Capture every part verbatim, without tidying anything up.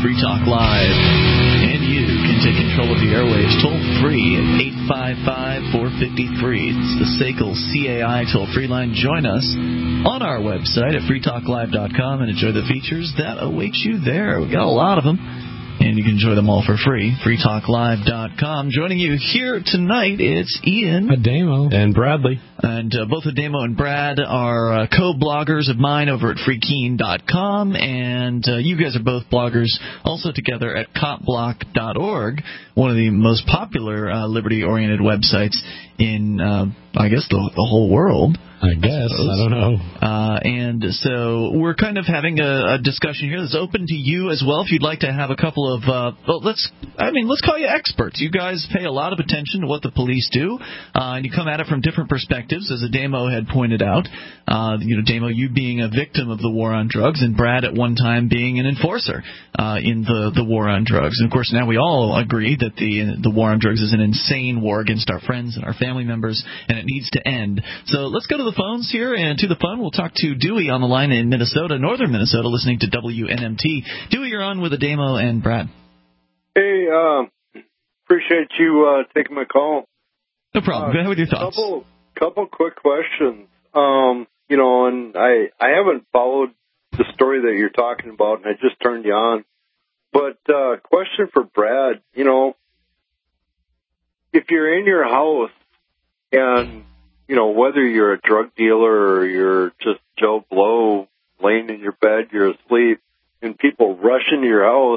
Free Talk Live. And you can take control of the airwaves toll-free at eight five five, four five three. It's the S A C L C A I toll-free line. Join us on our website at free talk live dot com and enjoy the features that await you there. We've got a lot of them, and you can enjoy them all for free. free talk live dot com. Joining you here tonight, it's Ian. Ademo. And Bradley. And uh, both Ademo and Brad are uh, co-bloggers of mine over at free keen dot com, and uh, you guys are both bloggers also together at cop block dot org, one of the most popular uh, liberty-oriented websites in, uh, I guess, the, the whole world. I guess. I, I don't know. Uh, and so we're kind of having a, a discussion here that's open to you as well. If you'd like to have a couple of, uh, well, let's, I mean, let's call you experts. You guys pay a lot of attention to what the police do, uh, and you come at it from different perspectives, as Ademo had pointed out. Uh, you know, Ademo, you being a victim of the war on drugs, and Brad at one time being an enforcer uh, in the, the war on drugs. And, of course, now we all agree that the the war on drugs is an insane war against our friends and our family members, and it needs to end. So let's go to the phones here, and to the phone we'll talk to Dewey on the line in Minnesota, northern Minnesota, listening to W N M T. Dewey, you're on with Ademo and Brad. Hey, uh, appreciate you uh, taking my call. No problem. Uh, Go ahead with your thoughts. Couple, couple quick questions. Um, you know, and I, I haven't followed the story that you're talking about, and I just turned you on. But uh, question for Brad, you know, if you're in your house and, you know, whether you're a drug dealer or you're just Joe Blow laying in your bed, you're asleep, and people rush into your house,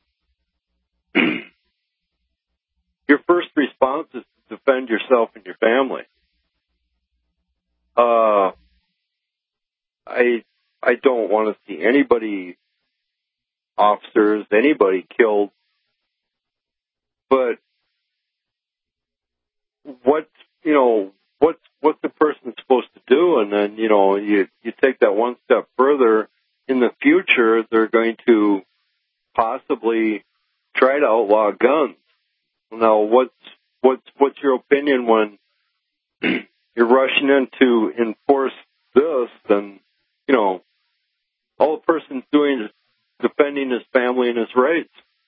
your first response is to defend yourself and your family. Uh, I I don't want to see anybody, officers, anybody killed, but what, you know, what's what the person's supposed to do, and then, you know, you, you take that one step further. In the future, they're going to possibly try to outlaw guns. Now, what's what's what's your opinion when you're rushing in to enforce this, and, you know, all the person's doing is defending his family and his rights?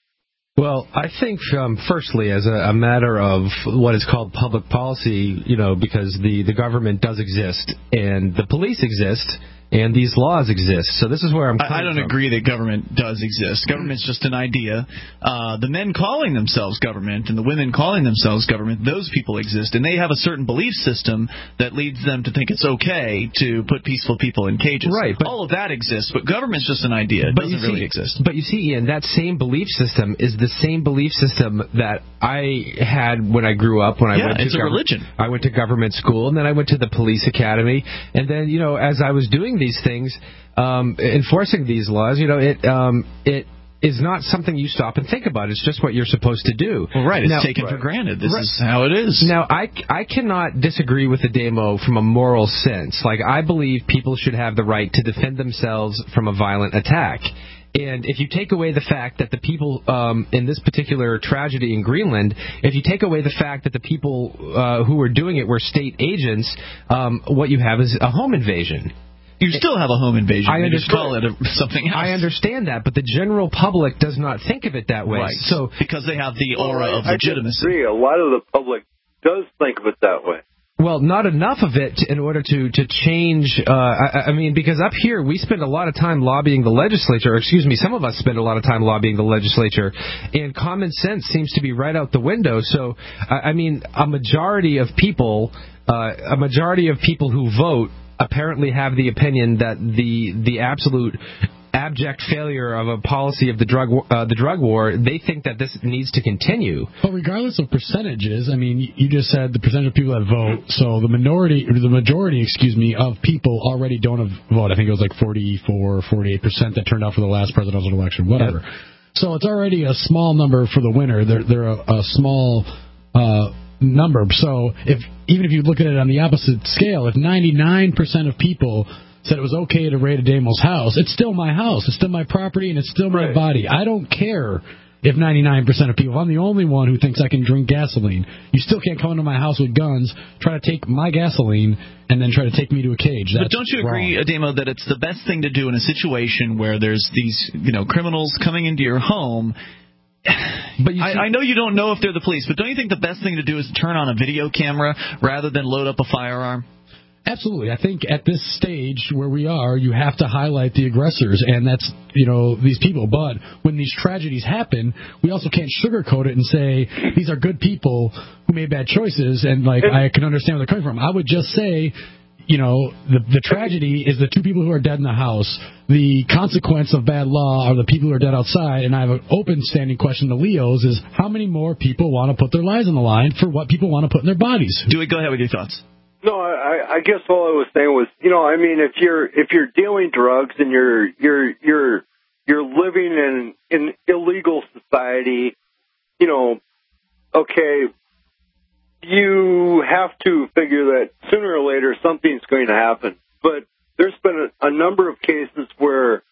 Well, I think, um, firstly, as a, a matter of what is called public policy, you know, because the, the government does exist and the police exist and these laws exist. So this is where I'm coming I, I don't from. agree that government does exist. Government's just an idea. Uh, the men calling themselves government and the women calling themselves government, those people exist, and they have a certain belief system that leads them to think it's okay to put peaceful people in cages. Right. But, all of that exists, but government's just an idea. It doesn't see, really exist. But you see, Ian, that same belief system is the same belief system that I had when I grew up, when I yeah, went to it's a religion. I went to government school, and then I went to the police academy, and then, you know, as I was doing these things, um, enforcing these laws, you know, it um, it is not something you stop and think about. It's just what you're supposed to do. Well, right. It's now, taken right. for granted. This right. is how it is. Now, I, I cannot disagree with the demo from a moral sense. Like, I believe people should have the right to defend themselves from a violent attack. And if you take away the fact that the people um, in this particular tragedy in Greenland, if you take away the fact that the people uh, who were doing it were state agents, um, what you have is a home invasion. You still have a home invasion. I you understand. just call it a, something else. I understand that, but the general public does not think of it that way. Right. So because they have the aura well, of I, legitimacy. I disagree. A lot of the public does think of it that way. Well, not enough of it in order to, to change, uh, I, I mean, because up here we spend a lot of time lobbying the legislature, or excuse me, some of us spend a lot of time lobbying the legislature, and common sense seems to be right out the window. So, I, I mean, a majority of people, uh, a majority of people who vote apparently have the opinion that the the absolute abject failure of a policy of the drug uh, the drug war, they think that this needs to continue. But regardless of percentages, I mean, you just said the percentage of people that vote. So the minority, or the majority, excuse me, of people already don't vote. I think it was like forty-four, forty-eight percent that turned out for the last presidential election, whatever. Yep. So it's already a small number for the winner. They're they're a, a small uh, number. So if even if you look at it on the opposite scale, if ninety-nine percent of people said it was okay to raid Ademo's house, it's still my house, it's still my property, and it's still my right. body. I don't care if ninety-nine percent of people, if I'm the only one who thinks I can drink gasoline, you still can't come into my house with guns, try to take my gasoline, and then try to take me to a cage. That's but don't you agree, wrong. Ademo, that it's the best thing to do in a situation where there's these, you know, criminals coming into your home? But you I, I know you don't know if they're the police, but don't you think the best thing to do is turn on a video camera rather than load up a firearm? Absolutely. I think at this stage where we are, you have to highlight the aggressors, and that's, you know, these people. But when these tragedies happen, we also can't sugarcoat it and say these are good people who made bad choices, and, like, I can understand where they're coming from. I would just say, you know, the the tragedy is the two people who are dead in the house. The consequence of bad law are the people who are dead outside. And I have an open standing question to Leo's is how many more people want to put their lives on the line for what people want to put in their bodies? Dewey, go ahead with your thoughts. No, I, I guess all I was saying was, you know, I mean, if you're if you're dealing drugs and you're you're you're you're living in in illegal society, you know, okay, you have to figure that sooner or later something's going to happen. But there's been a, a number of cases where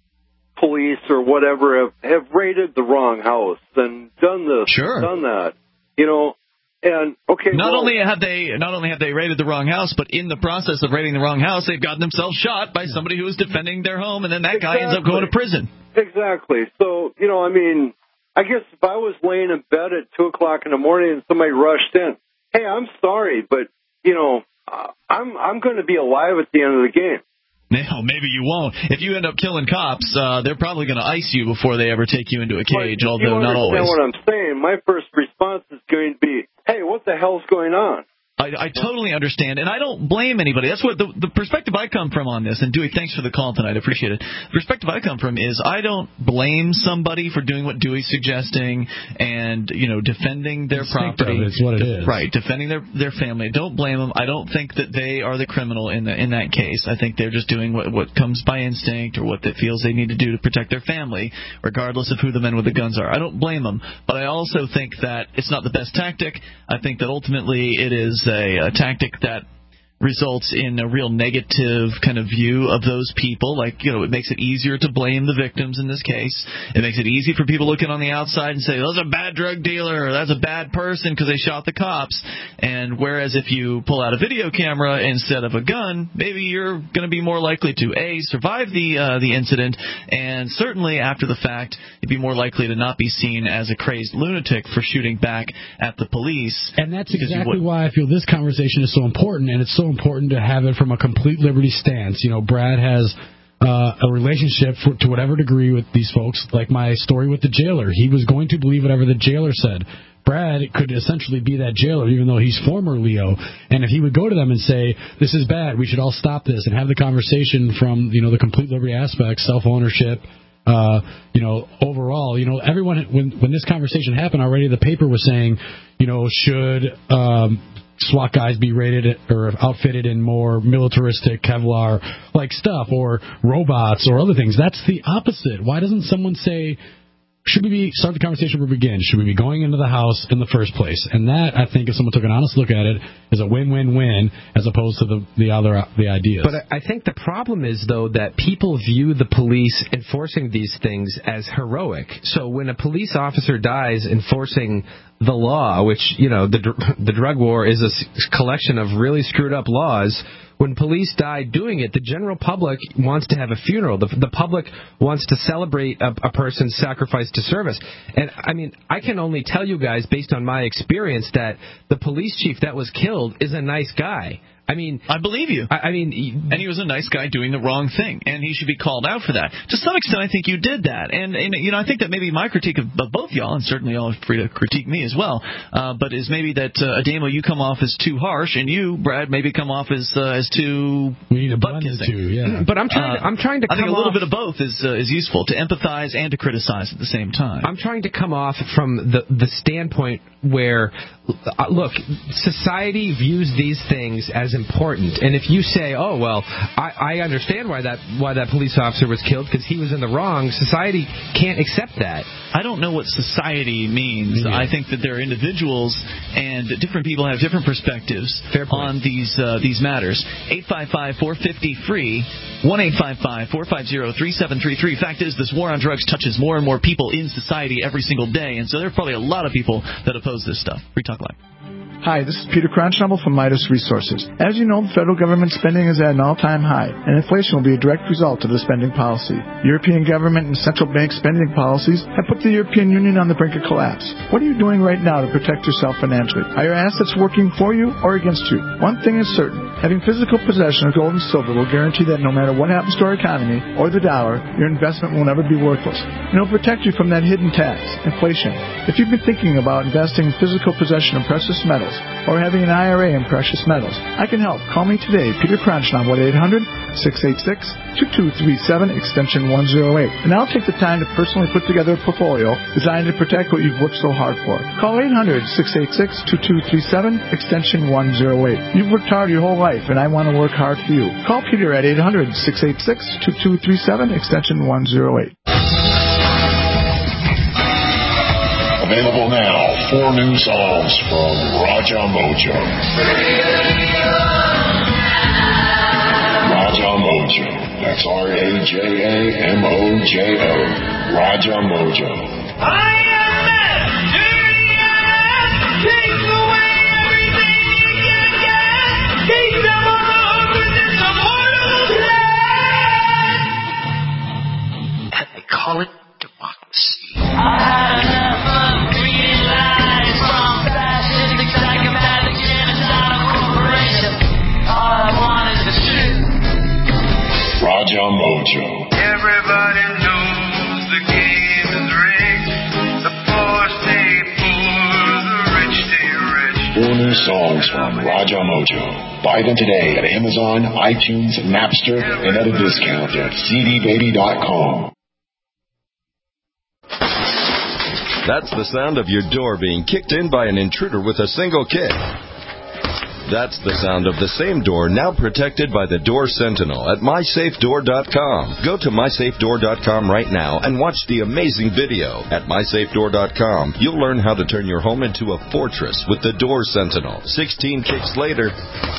police or whatever have, have raided the wrong house and done this, sure. done that, you know. And okay, not well, only have they not only have they raided the wrong house, but in the process of raiding the wrong house, they've gotten themselves shot by somebody who was defending their home, and then that exactly. guy ends up going to prison. Exactly. So, you know, I mean, I guess if I was laying in bed at two o'clock in the morning and somebody rushed in, hey, I'm sorry, but you know, uh, I'm I'm going to be alive at the end of the game. No, maybe you won't. If you end up killing cops, uh, they're probably going to ice you before they ever take you into a cage, but although you not always. You understand what I'm saying? My first response is going to be, hey, what the hell's going on? I, I totally understand, and I don't blame anybody. That's what the, the perspective I come from on this. And Dewey, thanks for the call tonight. I appreciate it. The perspective I come from is I don't blame somebody for doing what Dewey's suggesting and, you know, defending their property. It's what it is. Right, defending their their family. Don't blame them. I don't think that they are the criminal in the, in that case. I think they're just doing what what comes by instinct or what they feels they need to do to protect their family, regardless of who the men with the guns are. I don't blame them, but I also think that it's not the best tactic. I think that ultimately it is A, a tactic that results in a real negative kind of view of those people. Like, you know, it makes it easier to blame the victims in this case. It makes it easy for people looking on the outside and say, oh, that's a bad drug dealer, or that's a bad person because they shot the cops. And whereas if you pull out a video camera instead of a gun, maybe you're going to be more likely to, A, survive the uh, the incident, and certainly after the fact, you'd be more likely to not be seen as a crazed lunatic for shooting back at the police. And that's exactly why I feel this conversation is so important, and it's so important to have it from a complete liberty stance. You know, Brad has uh, a relationship for, to whatever degree with these folks, like my story with the jailer. He was going to believe whatever the jailer said. Brad could essentially be that jailer, even though he's former Leo. And if he would go to them and say, this is bad, we should all stop this, and have the conversation from, you know, the complete liberty aspect, self-ownership, Uh, you know, overall, you know, everyone, when when this conversation happened already, the paper was saying, you know, should um, SWAT guys be rated or outfitted in more militaristic Kevlar-like stuff, or robots or other things? That's the opposite. Why doesn't someone say, should we be, start the conversation where we begin? Should we be going into the house in the first place? And that, I think, if someone took an honest look at it, is a win-win-win as opposed to the the other the ideas. But I think the problem is, though, that people view the police enforcing these things as heroic. So when a police officer dies enforcing the law, which, you know, the the drug war is a collection of really screwed up laws. When police die doing it, the general public wants to have a funeral. The, the public wants to celebrate a, a person's sacrifice to service. And, I mean, I can only tell you guys, based on my experience, that the police chief that was killed is a nice guy. I mean, I believe you. I, I mean, he, and he was a nice guy doing the wrong thing, and he should be called out for that. To some extent, I think you did that, and, and you know, I think that maybe my critique of, of both y'all, and certainly y'all are free to critique me as well, uh, but is maybe that uh, Ademo, you come off as too harsh, and you, Brad, maybe come off as uh, as too we need a butt blend of kissing. two, yeah. But I'm trying. To, I'm trying to. Uh, I come think a little off, bit of both is uh, is useful, to empathize and to criticize at the same time. I'm trying to come off from the the standpoint where, uh, look, society views these things as important. And if you say, oh, well, I, I understand why that why that police officer was killed because he was in the wrong, society can't accept that. I don't know what society means. Yeah. I think that there are individuals and different people have different perspectives on these uh, these matters. eight five five, four five zero, free, one eight five five, four five zero, three seven three three. Fact is, this war on drugs touches more and more people in society every single day, and so there are probably a lot of people that oppose this stuff. Free Talk Live. Hi, this is Peter Cronschnabel from Midas Resources. As you know, the federal government spending is at an all-time high, and inflation will be a direct result of the spending policy. European government and central bank spending policies have put the European Union on the brink of collapse. What are you doing right now to protect yourself financially? Are your assets working for you or against you? One thing is certain. Having physical possession of gold and silver will guarantee that no matter what happens to our economy or the dollar, your investment will never be worthless. And it will protect you from that hidden tax, inflation. If you've been thinking about investing in physical possession of precious metals, or having an I R A in precious metals, I can help. Call me today, Peter Cronschnabel, at eight hundred, six eight six, two two three seven, extension one oh eight. And I'll take the time to personally put together a portfolio designed to protect what you've worked so hard for. Call eight hundred, six eight six, two two three seven, extension one oh eight. You've worked hard your whole life, and I want to work hard for you. Call Peter at eight hundred, six eight six, two two three seven, extension one oh eight. Available now, four new songs from Raja Mojo. Raja Mojo. That's R A J A M O J O. Raja Mojo. I am mad, dirty ass, takes away everything you can get, keeps them on the hook with its immortal plan. And they call it democracy. I had enough. Raja Mojo. Everybody knows the game is rigged. The poor stay poor, the rich stay rich. Four new songs from Raja Mojo. Buy them today at Amazon, iTunes, Napster, and at a discount at c d baby dot com. That's the sound of your door being kicked in by an intruder with a single kick. That's the sound of the same door now protected by the Door Sentinel at my safe door dot com. Go to my safe door dot com right now and watch the amazing video. At my safe door dot com, you'll learn how to turn your home into a fortress with the Door Sentinel. sixteen kicks later,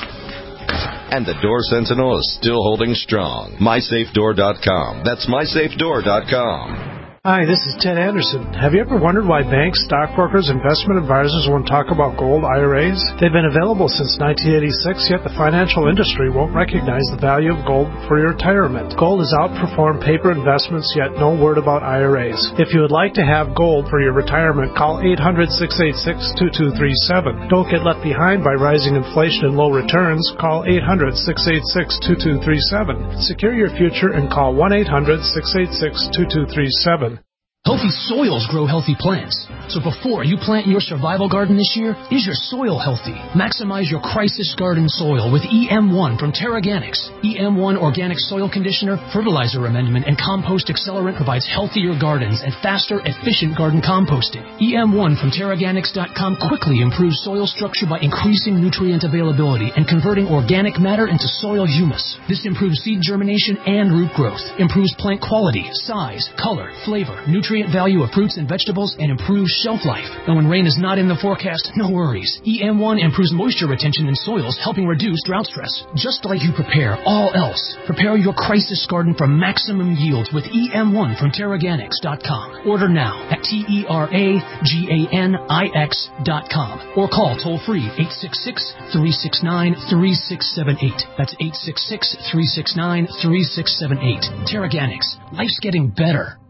and the Door Sentinel is still holding strong. my safe door dot com. That's my safe door dot com. Hi, this is Ted Anderson. Have you ever wondered why banks, stockbrokers, investment advisors won't talk about gold I R As? They've been available since nineteen eighty-six, yet the financial industry won't recognize the value of gold for your retirement. Gold has outperformed paper investments, yet no word about I R As. If you would like to have gold for your retirement, call eight hundred, six eight six, two two three seven. Don't get left behind by rising inflation and low returns. Call eight hundred, six eight six, two two three seven. Secure your future and call one eight hundred, six eight six, two two three seven. Healthy soils grow healthy plants. So before you plant your survival garden this year, is your soil healthy? Maximize your crisis garden soil with E M one from Terraganics. E M one Organic Soil Conditioner, Fertilizer Amendment, and Compost Accelerant provides healthier gardens and faster, efficient garden composting. E M one from Terraganics dot com quickly improves soil structure by increasing nutrient availability and converting organic matter into soil humus. This improves seed germination and root growth, improves plant quality, size, color, flavor, nutrient value of fruits and vegetables, and improves shelf life. And when rain is not in the forecast, no worries. E M one improves moisture retention in soils, helping reduce drought stress. Just like you prepare all else, prepare your crisis garden for maximum yields with E M one from Terraganics dot com. Order now at T E R A G A N I X dot com or call toll-free eight six six, three six nine, three six seven eight. That's eight six six, three six nine, three six seven eight. Terraganics. Life's getting better.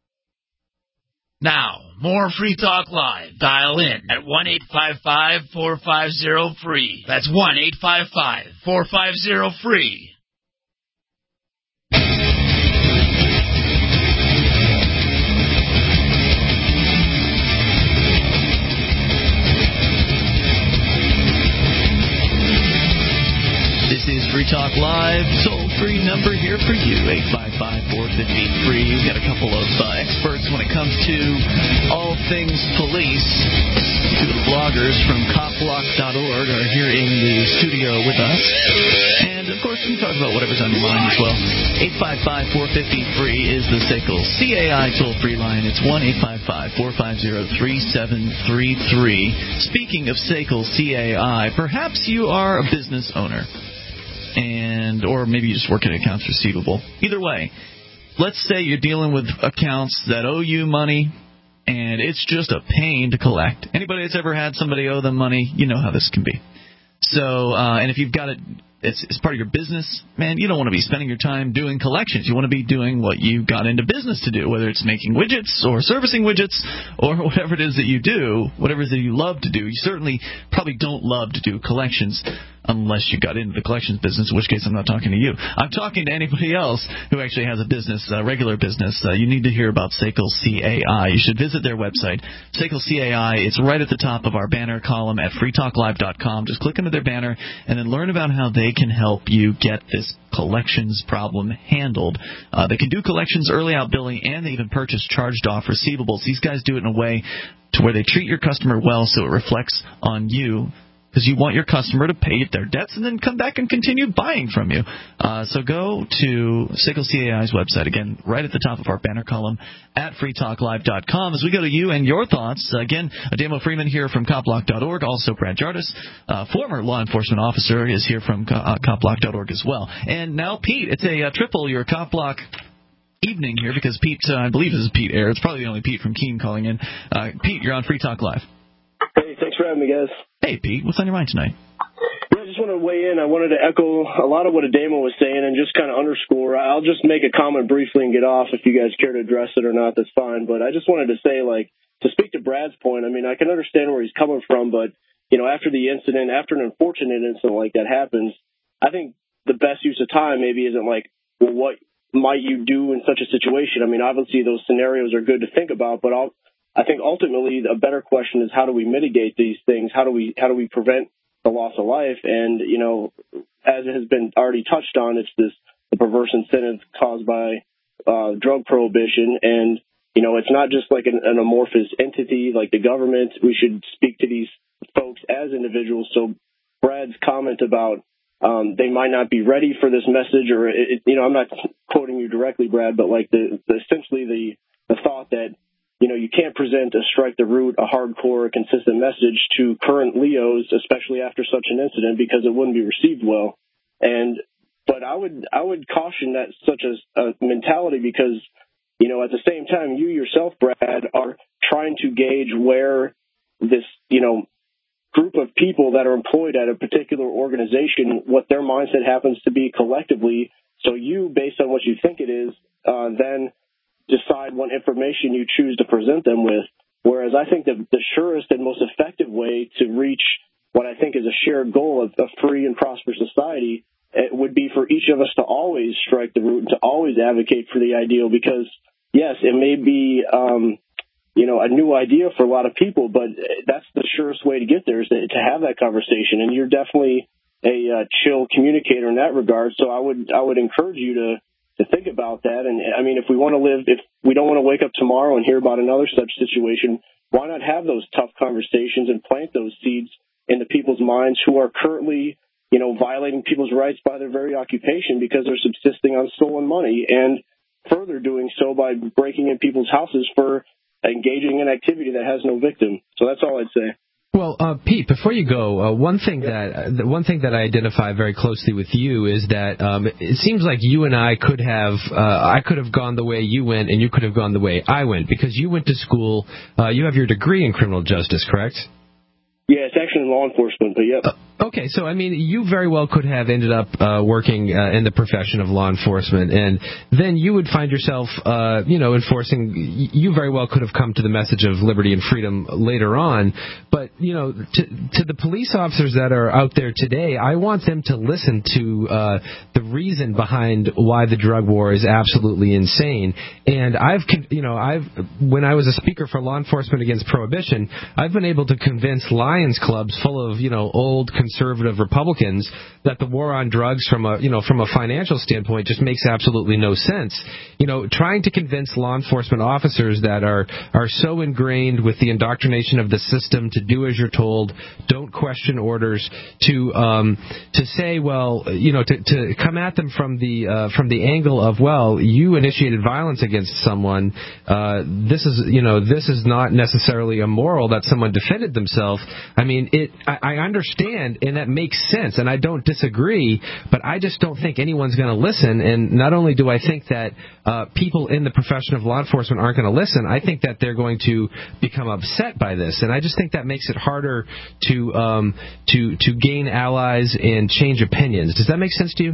Now, more Free Talk Live. Dial in at one eight five five, four five zero, free. That's one eight five five, four five zero, free. This is Free Talk Live, toll-free number here for you, eight five five, four five zero, free. We've got a couple of uh, experts when it comes to all things police. two of the bloggers from cop block dot org are here in the studio with us. And, of course, we can talk about whatever's on your mind as well. eight five five, four five zero, free is the S A C L C A I toll-free line. It's one eight five five, four five zero, three seven three three. Speaking of S A C L C A I, perhaps you are a business owner. And or maybe you just work at accounts receivable. Either way, let's say you're dealing with accounts that owe you money, and it's just a pain to collect. Anybody that's ever had somebody owe them money, you know how this can be. So, uh, and if you've got it, it's, it's part of your business, man, you don't want to be spending your time doing collections. You want to be doing what you got into business to do, whether it's making widgets or servicing widgets or whatever it is that you do, whatever it is that you love to do. You certainly probably don't love to do collections unless you got into the collections business, in which case I'm not talking to you. I'm talking to anybody else who actually has a business, a regular business. Uh, you need to hear about S A C L C A I. You should visit their website, S A C L C A I. It's right at the top of our banner column at free talk live dot com. Just click into their banner and then learn about how they can help you get this collections problem handled. Uh, they can do collections, early out billing, and they even purchase charged-off receivables. These guys do it in a way to where they treat your customer well so it reflects on you, because you want your customer to pay their debts and then come back and continue buying from you. Uh, so go to S A C L C A I's website, again, right at the top of our banner column at free talk live dot com. As we go to you and your thoughts, again, Ademo Freeman here from cop block dot org, also Brad Jardis, uh, former law enforcement officer, is here from uh, cop block dot org as well. And now Pete, it's a uh, triple your CopBlock evening here, because Pete, uh, I believe this is Pete Ayer. It's probably the only Pete from Keene calling in. Uh, Pete, you're on Free Talk Live. Hey, thanks for having me, guys. Hey, Pete, what's on your mind tonight? Yeah, I just want to weigh in. I wanted to echo a lot of what Ademo was saying and just kind of underscore. I'll just make a comment briefly and get off. If you guys care to address it or not, that's fine. But I just wanted to say, like, to speak to Brad's point, I mean, I can understand where he's coming from, but, you know, after the incident, after an unfortunate incident like that happens, I think the best use of time maybe isn't like, well, what might you do in such a situation? I mean, obviously those scenarios are good to think about, but I'll, I think ultimately a better question is, how do we mitigate these things? How do we how do we prevent the loss of life? And, you know, as it has been already touched on, it's this the perverse incentive caused by uh, drug prohibition. And, you know, it's not just like an, an amorphous entity like the government. We should speak to these folks as individuals. So Brad's comment about um, they might not be ready for this message, or, it, you know, I'm not quoting you directly, Brad, but like the, the essentially the, the thought that, you know, you can't present a strike the root, a hardcore, consistent message to current Leos, especially after such an incident, because it wouldn't be received well. And, but I would, I would caution that such a, a mentality, because, you know, at the same time, you yourself, Brad, are trying to gauge where this, you know, group of people that are employed at a particular organization, what their mindset happens to be collectively. So you, based on what you think it is, uh, then decide what information you choose to present them with. Whereas I think that the surest and most effective way to reach what I think is a shared goal of a free and prosperous society, it would be for each of us to always strike the root and to always advocate for the ideal, because, yes, it may be, um, you know, a new idea for a lot of people, but that's the surest way to get there, is to, to have that conversation. And you're definitely a uh, chill communicator in that regard. So I would, I would encourage you to, to think about that. And I mean, if we want to live, if we don't want to wake up tomorrow and hear about another such situation, why not have those tough conversations and plant those seeds into people's minds who are currently, you know, violating people's rights by their very occupation, because they're subsisting on stolen money, and further doing so by breaking in people's houses for engaging in activity that has no victim. So that's all I'd say. Well, uh, Pete, before you go, uh, one thing that uh, one thing that I identify very closely with you is that um, it seems like you and I could have uh, I could have gone the way you went, and you could have gone the way I went, because you went to school. Uh, you have your degree in criminal justice, correct? Yeah, it's actually in law enforcement, but yep. Uh, okay, so I mean, you very well could have ended up uh, working uh, in the profession of law enforcement, and then you would find yourself, uh, you know, enforcing. You very well could have come to the message of liberty and freedom later on, but you know, to, to the police officers that are out there today, I want them to listen to uh, the reason behind why the drug war is absolutely insane. And I've, you know, I've when I was a speaker for Law Enforcement Against Prohibition, I've been able to convince Lions clubs full of, you know, old conservative Republicans that the war on drugs from a, you know, from a financial standpoint just makes absolutely no sense. You know, trying to convince law enforcement officers that are, are so ingrained with the indoctrination of the system to do as you're told, don't question orders, to, um, to say, well, you know, to, to come at them from the, uh, from the angle of, well, you initiated violence against someone, uh, this is, you know, this is not necessarily immoral that someone defended themselves. I mean, it, I, I understand, and that makes sense, and I don't disagree, but I just don't think anyone's going to listen. And not only do I think that uh, people in the profession of law enforcement aren't going to listen, I think that they're going to become upset by this. And I just think that makes it harder to um, to to gain allies and change opinions. Does that make sense to you?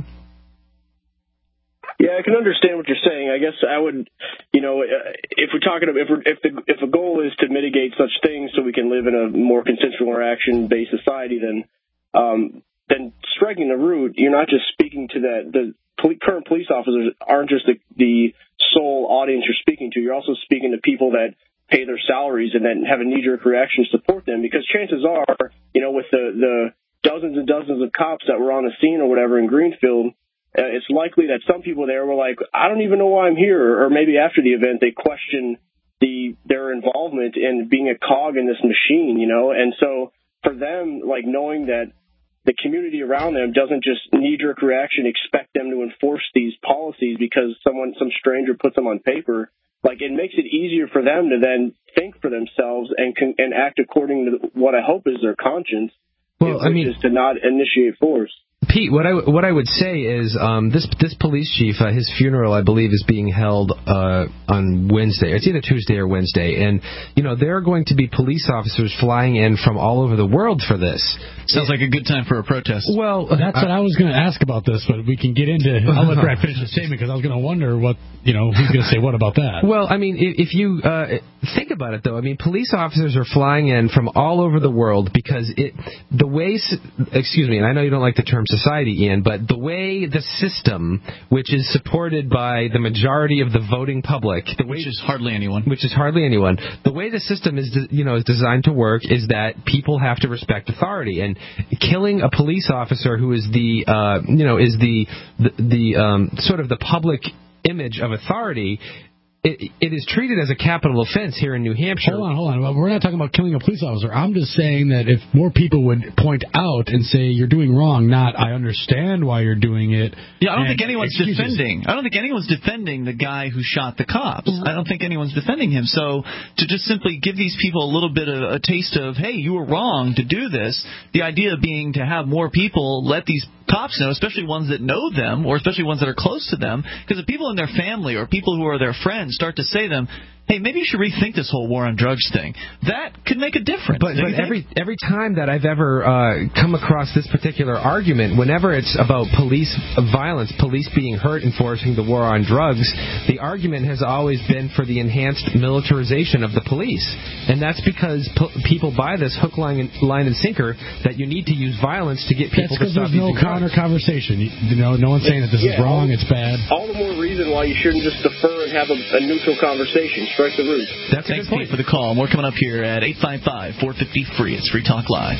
Yeah, I can understand what you're saying. I guess I would, you know, if we're talking about, if we're, if the if the goal is to mitigate such things so we can live in a more consensual interaction-based society, then um, then striking the root, you're not just speaking to that. The poli- current police officers aren't just the, the sole audience you're speaking to. You're also speaking to people that pay their salaries and then have a knee-jerk reaction to support them. Because chances are, you know, with the the dozens and dozens of cops that were on the scene or whatever in Greenfield, Uh, it's likely that some people there were like, I don't even know why I'm here. Or maybe after the event, they question the their involvement in being a cog in this machine, you know. And so for them, like knowing that the community around them doesn't just knee-jerk reaction expect them to enforce these policies because someone, some stranger puts them on paper, like it makes it easier for them to then think for themselves and con- and act according to what I hope is their conscience, well, which I mean, is to not initiate force. Pete, what I what I would say is um, this this police chief, uh, his funeral, I believe, is being held uh, on Wednesday. It's either Tuesday or Wednesday, and you know there are going to be police officers flying in from all over the world for this. Sounds like a good time for a protest. Well, that's I, what I was going to ask about this, but we can get into. I'll let Brad finish the statement because I was going to wonder what you know who's going to say what about that. Well, I mean, if, if you uh, think about it, though, I mean, police officers are flying in from all over the world because it the way. Excuse me, and I know you don't like the term society, Ian, but the way the system, which is supported by the majority of the voting public, the way, which is hardly anyone, which is hardly anyone, the way the system is, you know, is designed to work is that people have to respect authority, and killing a police officer who is the, uh, you know, is the the, the um, sort of the public image of authority. It, it is treated as a capital offense here in New Hampshire. Hold on, hold on. We're not talking about killing a police officer. I'm just saying that if more people would point out and say you're doing wrong, not I understand why you're doing it. Yeah, I don't think anyone's excuses. defending. I don't think anyone's defending the guy who shot the cops. Mm-hmm. I don't think anyone's defending him. So to just simply give these people a little bit of a taste of, hey, you were wrong to do this. The idea being to have more people let these cops know, especially ones that know them, or especially ones that are close to them, because the people in their family or people who are their friends start to say to them, hey, maybe you should rethink this whole war on drugs thing. That could make a difference. But, but every every time that I've ever uh, come across this particular argument, whenever it's about police violence, police being hurt enforcing the war on drugs, the argument has always been for the enhanced militarization of the police. And that's because po- people buy this hook, line, and, line, and sinker that you need to use violence to get people that's to stop using drugs. There's no counter conversation. You, you know, no one's saying that this yeah, is wrong, all, it's bad. All the more reason why you shouldn't just defer and have a, a neutral conversation. Strike the root. That's Thanks, Pete, for the call. More coming up here at eight five five, four five zero, free. It's Free Talk Live.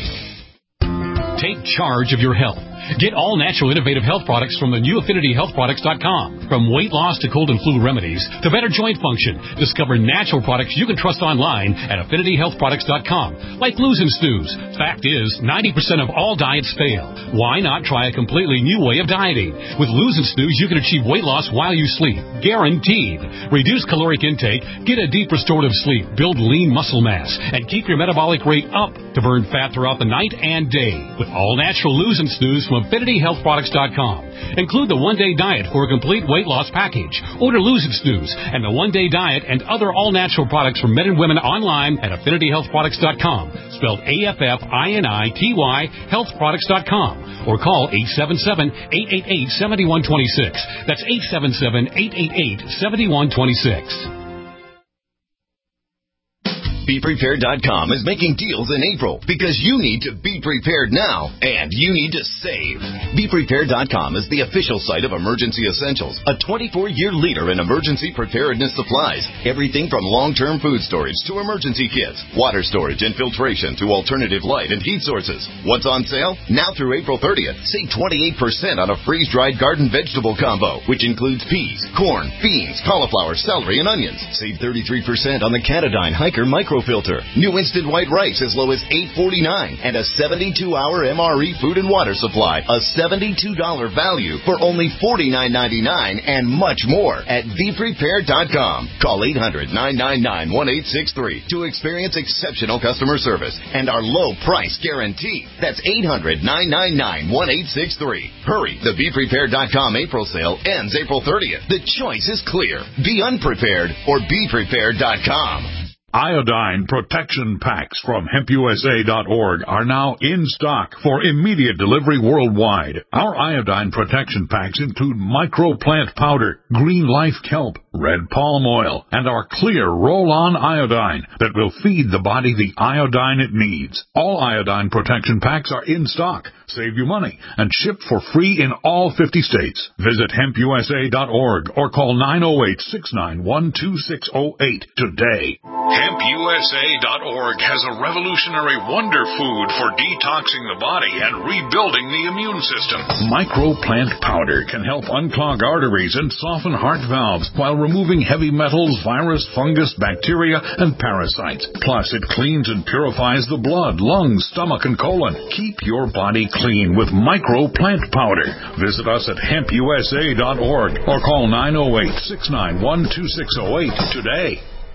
Take charge of your health. Get all natural innovative health products from the new affinity health products dot com. From weight loss to cold and flu remedies to better joint function, discover natural products you can trust online at affinity health products dot com. Like Lose and Snooze. Fact is, ninety percent of all diets fail. Why not try a completely new way of dieting? With Lose and Snooze, you can achieve weight loss while you sleep. Guaranteed. Reduce caloric intake, get a deep restorative sleep, build lean muscle mass, and keep your metabolic rate up to burn fat throughout the night and day. With all natural Lose and Snooze from affinity health products dot com. Include the one-day diet for a complete weight loss package. Order Lose and Snooze and the one-day diet and other all-natural products for men and women online at affinity health products dot com. Spelled A F F I N I T Y health products dot com. Or call eight seven seven, eight eight eight, seven one two six. That's eight seven seven, eight eight eight, seven one two six. Be Prepared dot com is making deals in April because you need to be prepared now and you need to save. Be Prepared dot com is the official site of Emergency Essentials, a twenty-four year leader in emergency preparedness supplies. Everything from long-term food storage to emergency kits, water storage and filtration to alternative light and heat sources. What's on sale? Now through April thirtieth, save twenty-eight percent on a freeze-dried garden vegetable combo, which includes peas, corn, beans, cauliflower, celery, and onions. Save thirty-three percent on the Catadyne Hiker microfilter. New instant white rice as low as eight forty-nine, and a seventy-two hour M R E food and water supply, a seventy-two dollars value for only forty-nine ninety-nine, and much more at Be Prepared dot com. Call eight hundred nine nine nine one eight six three to experience exceptional customer service and our low price guarantee. That's eight hundred nine nine nine one eight six three. Hurry, the Be Prepared dot com April sale ends April thirtieth. The choice is clear. Be unprepared or Be Prepared dot com. Iodine protection packs from hemp U S A dot org are now in stock for immediate delivery worldwide. Our iodine protection packs include microplant powder, green life kelp, red palm oil, and our clear roll-on iodine that will feed the body the iodine it needs. All iodine protection packs are in stock. Save you money and shipped for free in all fifty states. Visit hemp U S A dot org or call nine oh eight, six nine one, two six oh eight today. hemp U S A dot org has a revolutionary wonder food for detoxing the body and rebuilding the immune system. Microplant powder can help unclog arteries and soften heart valves while removing heavy metals, virus, fungus, bacteria, and parasites. Plus, it cleans and purifies the blood, lungs, stomach, and colon. Keep your body clean with Microplant powder. Visit us at hemp U S A dot org or call nine oh eight, six nine one, two six oh eight today.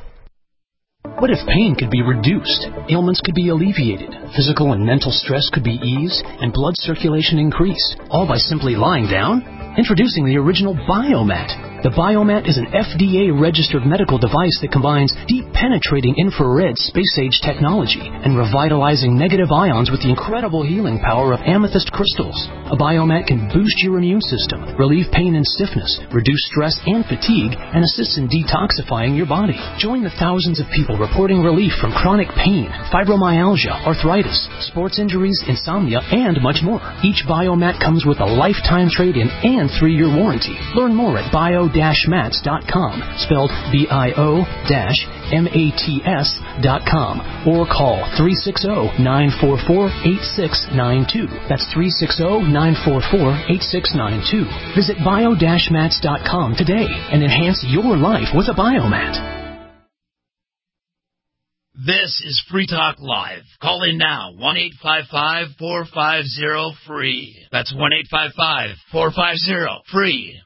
What if pain could be reduced, ailments could be alleviated, physical and mental stress could be eased, and blood circulation increase, all by simply lying down? Introducing the original Biomat. The Biomat is an F D A-registered medical device that combines deep-penetrating infrared space-age technology and revitalizing negative ions with the incredible healing power of amethyst crystals. A Biomat can boost your immune system, relieve pain and stiffness, reduce stress and fatigue, and assist in detoxifying your body. Join the thousands of people reporting relief from chronic pain, fibromyalgia, arthritis, sports injuries, insomnia, and much more. Each Biomat comes with a lifetime trade-in and three-year warranty. Learn more at bio dash mats dot com, spelled B I O M A T S dot com, or call three six zero, nine four four, eight six nine two. That's three six zero, nine four four, eight six nine two. Visit bio dash mats dot com today and enhance your life with a Biomat. This is Free Talk Live. Call in now, one eight five five, four five zero, free. That's one eight five five, four five zero, free.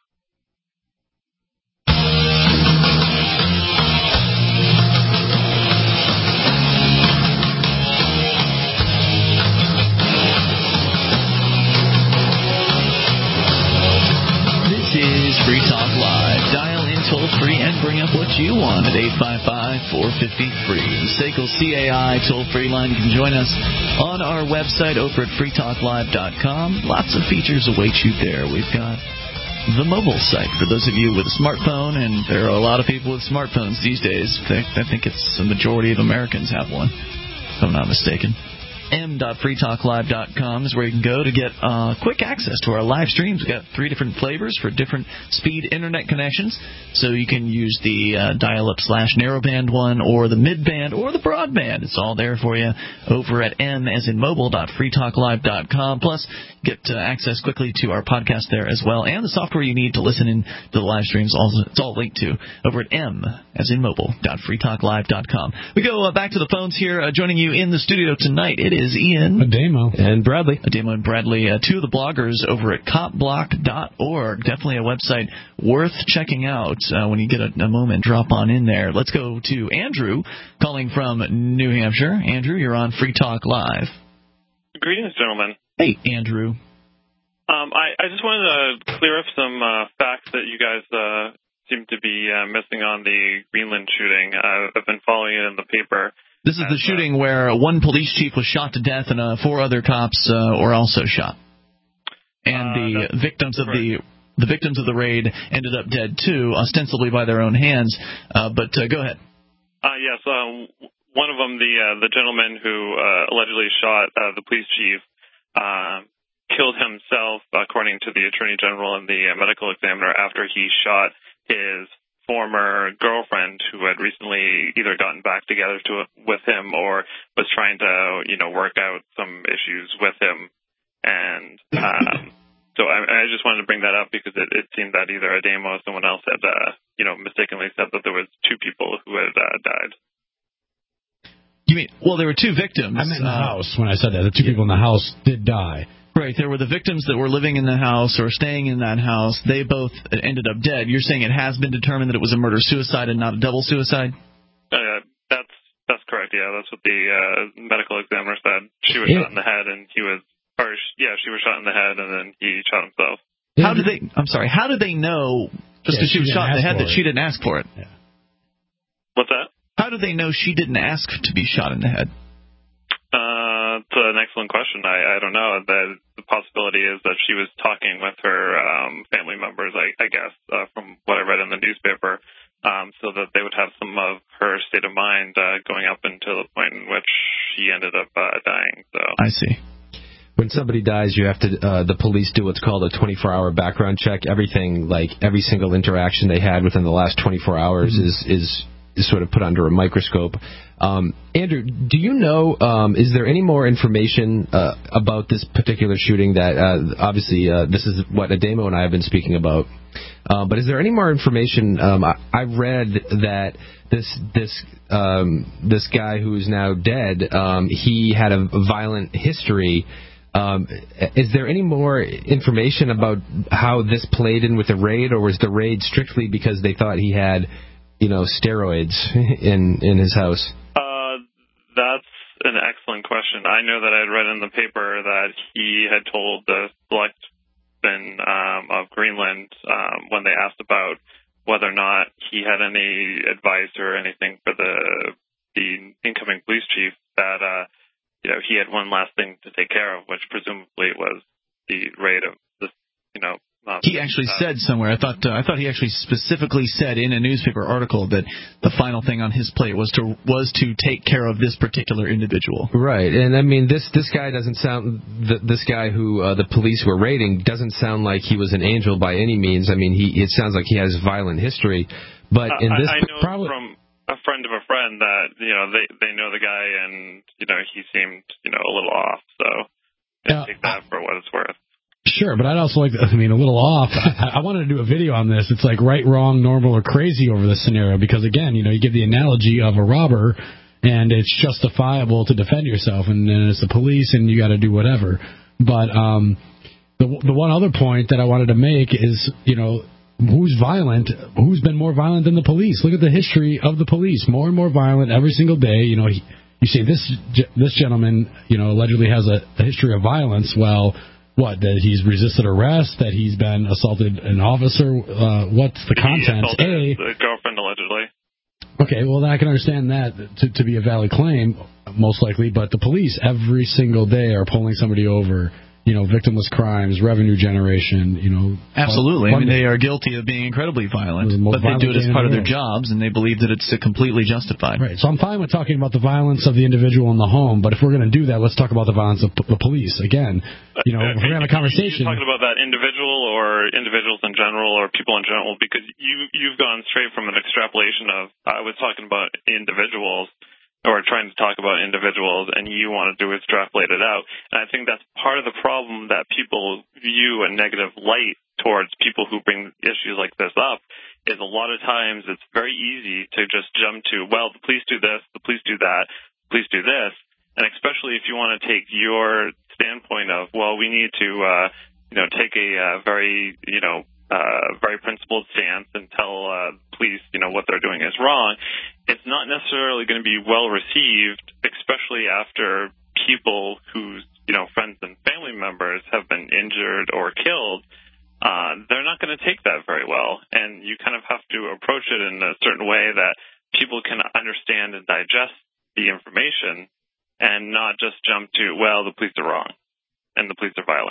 This is Free Talk Live. Dial in toll-free and bring up what you want at eight five five, four five zero, free. The S A C L C A I toll-free line. You can join us on our website over at free talk live dot com. Lots of features await you there. We've got the mobile site for those of you with a smartphone, and there are a lot of people with smartphones these days. In fact, I think it's the majority of Americans have one, if I'm not mistaken. m dot free talk live dot com is where you can go to get uh, quick access to our live streams. We've got three different flavors for different speed internet connections. So you can use the uh, dial-up slash narrowband one or the midband or the broadband. It's all there for you over at m as in mobile dot free talk live dot com. Plus, get uh, access quickly to our podcast there as well. And the software you need to listen in to the live streams, also, it's all linked to over at m as in mobile dot free talk live dot com. We go uh, back to the phones here. Uh, joining you in the studio tonight, it is Ian. Ademo. And Bradley. Ademo and Bradley, uh, two of the bloggers over at cop block dot org. Definitely a website worth checking out uh, when you get a, a moment. Drop on in there. Let's go to Andrew calling from New Hampshire. Andrew, you're on Free Talk Live. Greetings, gentlemen. Hey, Andrew. Um, I, I just wanted to clear up some uh, facts that you guys uh, seem to be uh, missing on the Greenland shooting. Uh, I've been following it in the paper. This is the shooting where one police chief was shot to death and uh, four other cops uh, were also shot. And the uh, victims of the the victims of the raid ended up dead too, ostensibly by their own hands. Uh, but uh, go ahead. Uh, yes. Um, one of them, the uh, the gentleman who uh, allegedly shot uh, the police chief, uh, killed himself, according to the Attorney General and the uh, medical examiner, after he shot his former girlfriend, who had recently either gotten back together to with him or was trying to, you know, work out some issues with him. And um, so I, I just wanted to bring that up because it, it seemed that either Ademo or someone else had, uh, you know, mistakenly said that there was two people who had uh, died. You mean, well, there were two victims. I meant in the uh, house when I said that. The two people in the house did die. Right, there were the victims that were living in the house or staying in that house. They both ended up dead. You're saying it has been determined that it was a murder-suicide and not a double-suicide? Uh, that's that's correct, yeah. That's what the uh, medical examiner said. She was Yeah. shot in the head, and he was, or yeah, she was shot in the head, and then he shot himself. How did they, I'm sorry, how did they know, just Yeah, because she she was didn't shot in the ask head, for that it. she didn't ask for it? Yeah. What's that? How did they know she didn't ask to be shot in the head? Uh, it's an excellent question. I, I don't know. The, the possibility is that she was talking with her um, family members, I, I guess, uh, from what I read in the newspaper, um, so that they would have some of her state of mind uh, going up until the point in which she ended up uh, dying. So I see. When somebody dies, you have to, uh, the police do what's called a twenty-four hour background check. Everything, like every single interaction they had within the last twenty-four hours mm-hmm. is, is, is sort of put under a microscope. Um, Andrew, do you know, um, is there any more information uh, about this particular shooting that, uh, obviously, uh, this is what Ademo and I have been speaking about, uh, but is there any more information? Um, I, I read that this this um, this guy who is now dead, um, he had a violent history. Um, is there any more information about how this played in with the raid, or was the raid strictly because they thought he had, you know, steroids in in his house? Uh, that's an excellent question. I know that I had read in the paper that he had told the selectmen um, of Greenland um, when they asked about whether or not he had any advice or anything for the the incoming police chief that uh, you know he had one last thing to take care of, which presumably was the raid of this, you know. Um, He actually uh, said somewhere. I thought uh, I thought he actually specifically said in a newspaper article that the final thing on his plate was to was to take care of this particular individual. Right, and I mean this this guy doesn't sound this guy who uh, the police were raiding doesn't sound like he was an angel by any means. I mean he it sounds like he has violent history, but uh, in this I, I know probably from a friend of a friend that you know they they know the guy and you know he seemed you know a little off. So yeah, take that for what it's worth. Sure, but I'd also like to, I mean, a little off. I, I wanted to do a video on this. It's like right, wrong, normal, or crazy over this scenario because, again, you know, you give the analogy of a robber, and it's justifiable to defend yourself, and then it's the police, and you got to do whatever. But um, the the one other point that I wanted to make is, you know, who's violent? Who's been more violent than the police? Look at the history of the police. More and more violent every single day. You know, he, you say this this gentleman, you know, allegedly has a, a history of violence. Well. What, that he's resisted arrest, that he's been assaulted an officer? Uh, what's the content? He assaulted A, his girlfriend allegedly. Okay, well, then I can understand that to, to be a valid claim, most likely, but the police every single day are pulling somebody over. You know, victimless crimes, revenue generation, you know. Absolutely. I mean, they are guilty of being incredibly violent, but they do it as part of their jobs, and they believe that it's completely justified. Right. So I'm fine with talking about the violence of the individual in the home, but if we're going to do that, let's talk about the violence of p- the police. Again, you know, if we're going to have a conversation. You're talking about that individual or individuals in general or people in general, because you, you've gone straight from an extrapolation of, I was talking about individuals, or trying to talk about individuals, and you want to do extrapolate it out. And I think that's part of the problem that people view a negative light towards people who bring issues like this up, is a lot of times it's very easy to just jump to, well, the police do this, the police do that, the police do this. And especially if you want to take your standpoint of, well, we need to, uh, you know, take a uh, very, you know, Uh, very principled stance and tell uh, police, you know, what they're doing is wrong, it's not necessarily going to be well received, especially after people whose, you know, friends and family members have been injured or killed. Uh, they're not going to take that very well, and you kind of have to approach it in a certain way that people can understand and digest the information, and not just jump to, well, the police are wrong and the police are violent.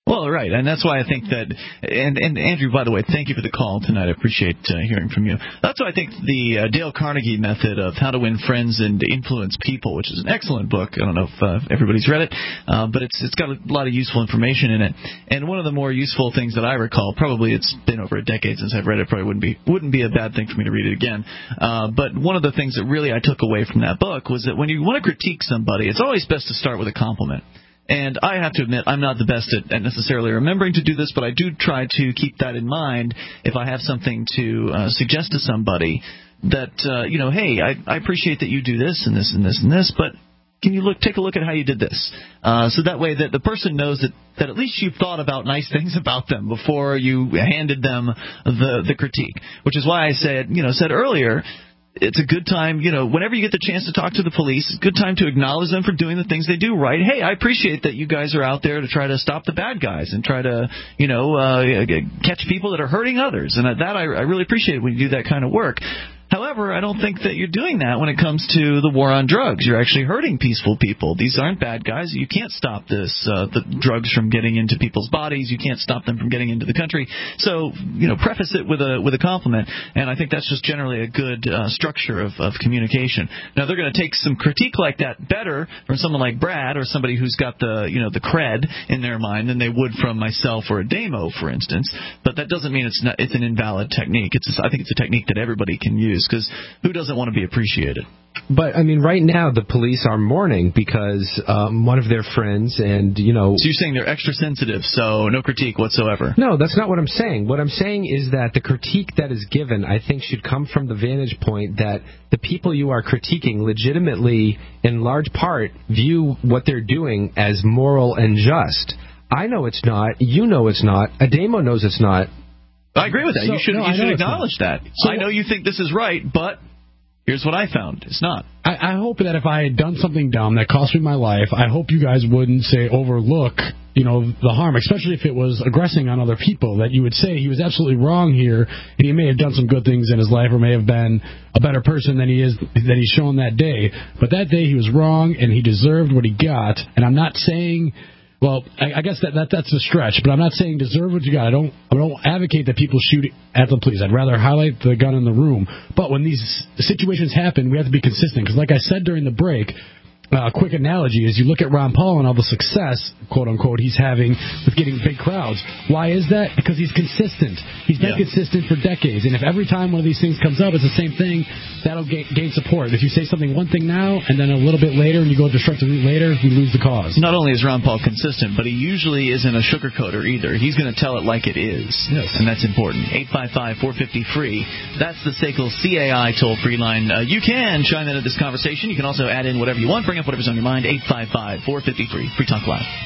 Well, right, and that's why I think that, and, and Andrew, by the way, thank you for the call tonight. I appreciate uh, hearing from you. That's why I think the uh, Dale Carnegie method of How to Win Friends and Influence People, which is an excellent book. I don't know if uh, everybody's read it, uh, but it's it's got a lot of useful information in it. And one of the more useful things that I recall, probably it's been over a decade since I've read it, probably wouldn't be wouldn't be a bad thing for me to read it again. Uh, but one of the things that really I took away from that book was that when you want to critique somebody, it's always best to start with a compliment. And I have to admit, I'm not the best at, at necessarily remembering to do this, but I do try to keep that in mind if I have something to uh, suggest to somebody that, uh, you know, hey, I, I appreciate that you do this and this and this and this, but can you look take a look at how you did this? Uh, so that way that the person knows that, that at least you've thought about nice things about them before you handed them the, the critique, which is why I said, you know, said earlier, it's a good time, you know, whenever you get the chance to talk to the police, it's a good time to acknowledge them for doing the things they do right. Hey, I appreciate that you guys are out there to try to stop the bad guys and try to, you know, uh, catch people that are hurting others. And that I, I really appreciate when you do that kind of work. However, I don't think that you're doing that when it comes to the war on drugs. You're actually hurting peaceful people. These aren't bad guys. You can't stop this, uh, the drugs from getting into people's bodies. You can't stop them from getting into the country. So, you know, preface it with a with a compliment, and I think that's just generally a good uh, structure of, of communication. Now, they're going to take some critique like that better from someone like Brad or somebody who's got the, you know, the cred in their mind than they would from myself or a Damo, for instance. But that doesn't mean it's not, it's an invalid technique. It's a, I think it's a technique that everybody can use. Because who doesn't want to be appreciated? But, I mean, right now the police are mourning because um, one of their friends and, you know... So you're saying they're extra sensitive, so no critique whatsoever? No, that's not what I'm saying. What I'm saying is that the critique that is given, I think, should come from the vantage point that the people you are critiquing legitimately, in large part, view what they're doing as moral and just. I know it's not. You know it's not. Ademo knows it's not. I agree with that. So, you should, no, you should I acknowledge that. So, I know you think this is right, but here's what I found. It's not. I, I hope that if I had done something dumb that cost me my life, I hope you guys wouldn't say overlook, you know, the harm, especially if it was aggressing on other people, that you would say he was absolutely wrong here, and he may have done some good things in his life or may have been a better person than he is, that he's shown that day. But that day he was wrong, and he deserved what he got. And I'm not saying... Well, I, I guess that, that that's a stretch, but I'm not saying deserve what you got. I don't I don't advocate that people shoot at the police. I'd rather highlight the gun in the room. But when these situations happen, we have to be consistent. Because like I said during the break, a uh, quick analogy is you look at Ron Paul and all the success, quote-unquote, he's having with getting big crowds. Why is that? Because he's consistent. He's been yeah. consistent for decades. And if every time one of these things comes up, it's the same thing, that'll gain, gain support. If you say something one thing now, and then a little bit later, and you go destructively later, we lose the cause. Not only is Ron Paul consistent, but he usually isn't a sugarcoater either. He's going to tell it like it is. Yes. And that's important. eight five five, four five zero, free. That's the S A C L C A I toll-free line. Uh, you can chime in at this conversation. You can also add in whatever you want. Bring up whatever's on your mind. eight five five, four five zero, free. Free Talk Live.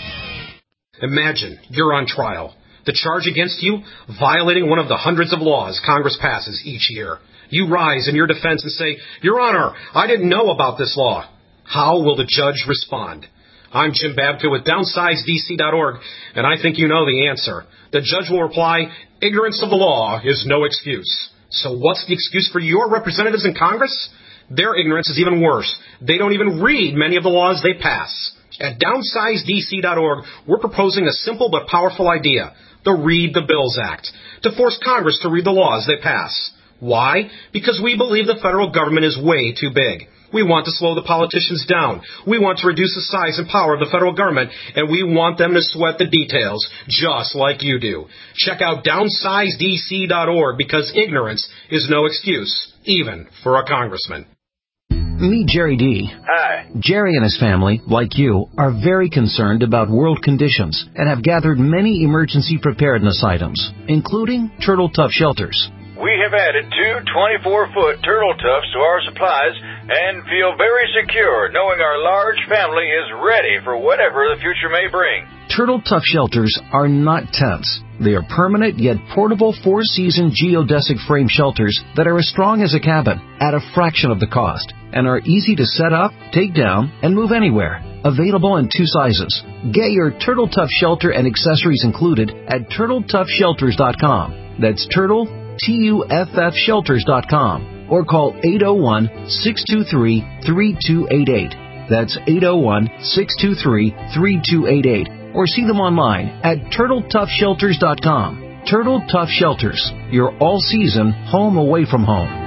Imagine you're on trial. The charge against you, violating one of the hundreds of laws Congress passes each year. You rise in your defense and say, Your Honor, I didn't know about this law. How will the judge respond? I'm Jim Babka with downsize D C dot org, and I think you know the answer. The judge will reply, ignorance of the law is no excuse. So what's the excuse for your representatives in Congress? Their ignorance is even worse. They don't even read many of the laws they pass. At downsize D C dot org, we're proposing a simple but powerful idea, the Read the Bills Act, to force Congress to read the laws they pass. Why? Because we believe the federal government is way too big. We want to slow the politicians down. We want to reduce the size and power of the federal government, and we want them to sweat the details, just like you do. Check out downsize D C dot org, because ignorance is no excuse, even for a congressman. Meet Jerry D. Hi. Jerry and his family, like you, are very concerned about world conditions and have gathered many emergency preparedness items, including Turtle Tough shelters. We have added two twenty-four foot Turtle Toughs to our supplies and feel very secure knowing our large family is ready for whatever the future may bring. Turtle Tough shelters are not tents. They are permanent yet portable four-season geodesic frame shelters that are as strong as a cabin at a fraction of the cost and are easy to set up, take down, and move anywhere. Available in two sizes. Get your Turtle Tough shelter and accessories included at turtle tough shelters dot com. That's Turtle, T U F F shelters dot com. Or call eight oh one, six two three, three two eight eight. That's eight oh one, six two three, three two eight eight. or see them online at turtle tough shelters dot com. Turtle Tough Shelters, your all-season home away from home.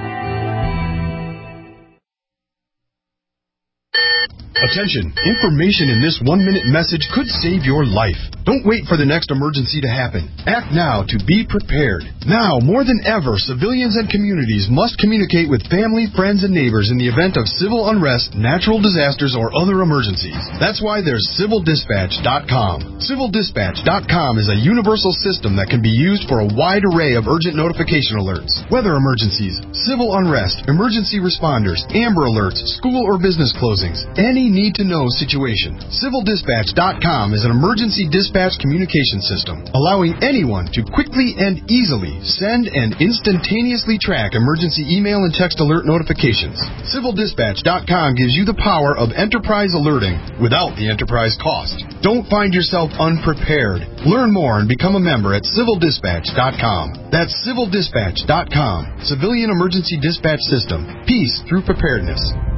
Attention! Information in this one-minute message could save your life. Don't wait for the next emergency to happen. Act now to be prepared. Now, more than ever, civilians and communities must communicate with family, friends, and neighbors in the event of civil unrest, natural disasters, or other emergencies. That's why there's civil dispatch dot com. civil dispatch dot com is a universal system that can be used for a wide array of urgent notification alerts. Weather emergencies, civil unrest, emergency responders, Amber Alerts, school or business closings, any need-to-know situation. civil dispatch dot com is an emergency dispatch communication system, allowing anyone to quickly and easily send and instantaneously track emergency email and text alert notifications. civil dispatch dot com gives you the power of enterprise alerting without the enterprise cost. Don't find yourself unprepared. Learn more and become a member at civil dispatch dot com. That's civil dispatch dot com. Civilian Emergency Dispatch System. Peace through preparedness.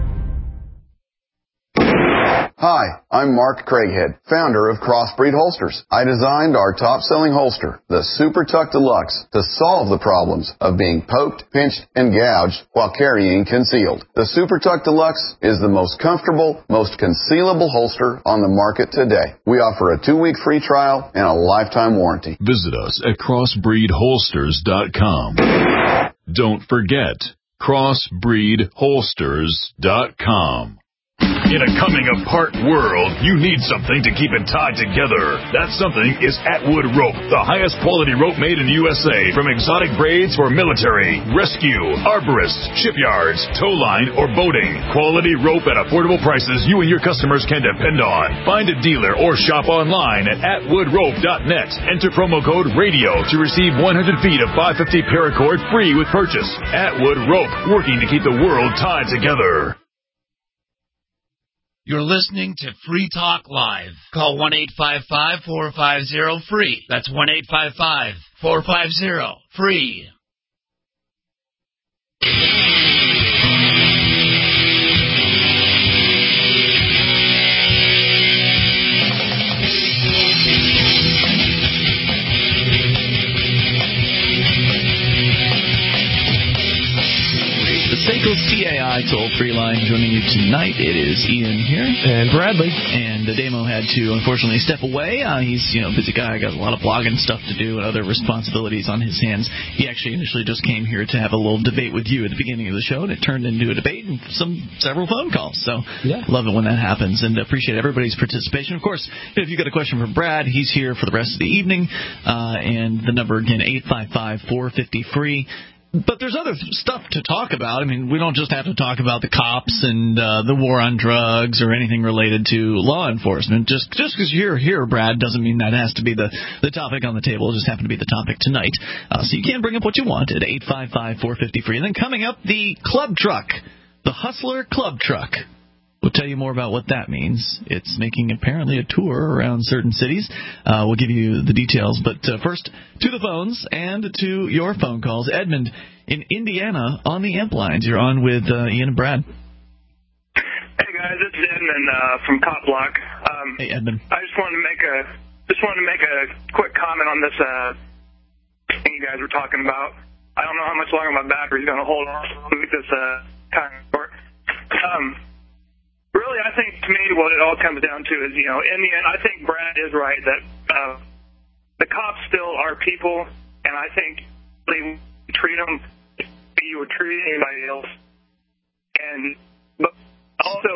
Hi, I'm Mark Craighead, founder of Crossbreed Holsters. I designed our top-selling holster, the Super Tuck Deluxe, to solve the problems of being poked, pinched, and gouged while carrying concealed. The Super Tuck Deluxe is the most comfortable, most concealable holster on the market today. We offer a two-week free trial and a lifetime warranty. Visit us at crossbreed holsters dot com. Don't forget, crossbreed holsters dot com. In a coming-apart world, you need something to keep it tied together. That something is Atwood Rope, the highest quality rope made in the U S A. From exotic braids for military, rescue, arborists, shipyards, tow line, or boating. Quality rope at affordable prices you and your customers can depend on. Find a dealer or shop online at atwood rope dot net. Enter promo code RADIO to receive one hundred feet of five fifty paracord free with purchase. Atwood Rope, working to keep the world tied together. You're listening to Free Talk Live. Call one eight five five, four five zero, free. That's one eight five five, four five zero, free. Seiko's T A I toll-free line joining you tonight. It is Ian here. And Bradley. And uh, Damo had to, unfortunately, step away. Uh, he's, you know, a busy guy, got a lot of blogging stuff to do and other responsibilities on his hands. He actually initially just came here to have a little debate with you at the beginning of the show, and it turned into a debate and some several phone calls. So yeah. Love it when that happens, and appreciate everybody's participation. Of course, if you've got a question for Brad, he's here for the rest of the evening. Uh, and the number, again, eight five five, four five zero, free. But there's other stuff to talk about. I mean, we don't just have to talk about the cops and uh, the war on drugs or anything related to law enforcement. Just just because you're here, Brad, doesn't mean that has to be the, the topic on the table. It just happened to be the topic tonight. Uh, so you can bring up what you want at eight five five, four five zero, free. And then coming up, the club truck, the Hustler Club Truck. We'll tell you more about what that means. It's making apparently a tour around certain cities. Uh, we'll give you the details. But uh, first, to the phones and to your phone calls. Edmund in Indiana on the amp lines. You're on with uh, Ian and Brad. Hey guys, it's Edmund uh, from Cop Block. Um, hey Edmund. I just wanted to make a just wanted to make a quick comment on this uh, thing you guys were talking about. I don't know how much longer my battery's going to hold on. I'll make this uh, kind of short. Um. Really, I think to me what it all comes down to is, you know, in the end, I think Brad is right that uh, the cops still are people, and I think they treat them like you would treat anybody else. And but also,